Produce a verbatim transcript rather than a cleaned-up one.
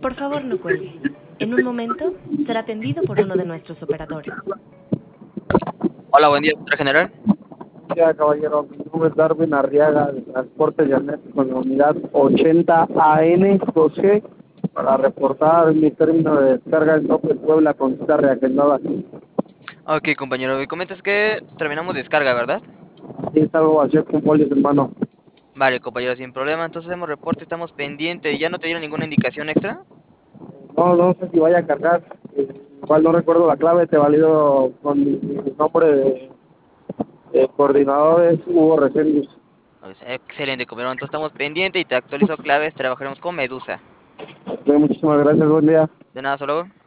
Por favor, no cuelgue. En un momento será atendido por uno de nuestros operadores. Hola, buen día, señor general. Buen día, caballero. Mi nombre es Darwin Arriaga, de Transporte Llanet, con la unidad ochenta A N dos G, para reportar mi término de descarga en Tope Puebla con cita reagendada. Ok, compañero, me comentas que terminamos descarga, ¿verdad? Sí, salgo vacío con folios en mano. Vale, compañero, sin problema, entonces hacemos reporte, estamos pendientes. ¿Ya no te dieron ninguna indicación extra? No, no sé si vaya a cargar. eh, Igual no recuerdo la clave, te valido con mi, mi nombre de, de coordinador, es Hugo Reséndiz. Pues, excelente, compañero, entonces estamos pendientes y te actualizo claves, trabajaremos con Medusa. Ok, muchísimas gracias, buen día. De nada, hasta luego.